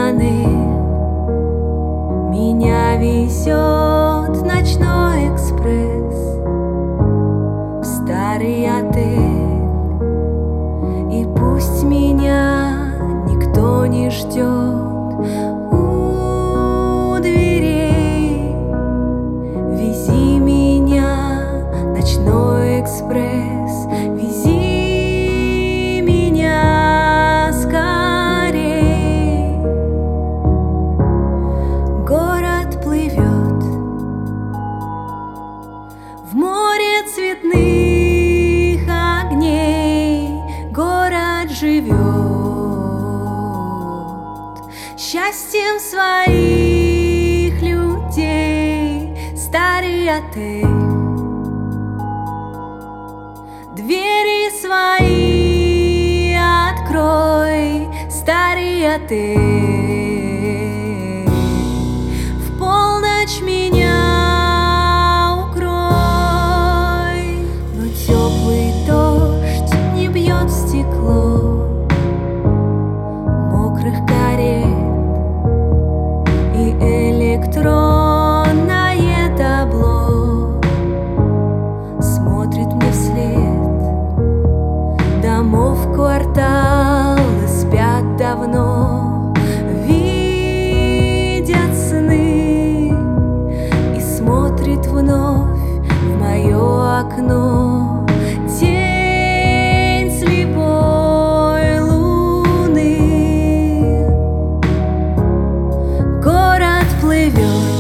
стороны меня везет ночной экспресс в старый отель. И пусть меня никто не ждет у дверей, вези меня, ночной экспресс, вези меня скорей. Город плывет в море цветных огней, город живет счастьем своих людей. Старый отель, двери свои открой, старый отель, в полночь меня укрой. Но теплый дождь не бьет в стекло мокрых карет, и электронное табло смотрит мне вслед. Домов кварталы спят давно, видят сны, и смотрит вновь в мое окно тень слепой луны. Город плывет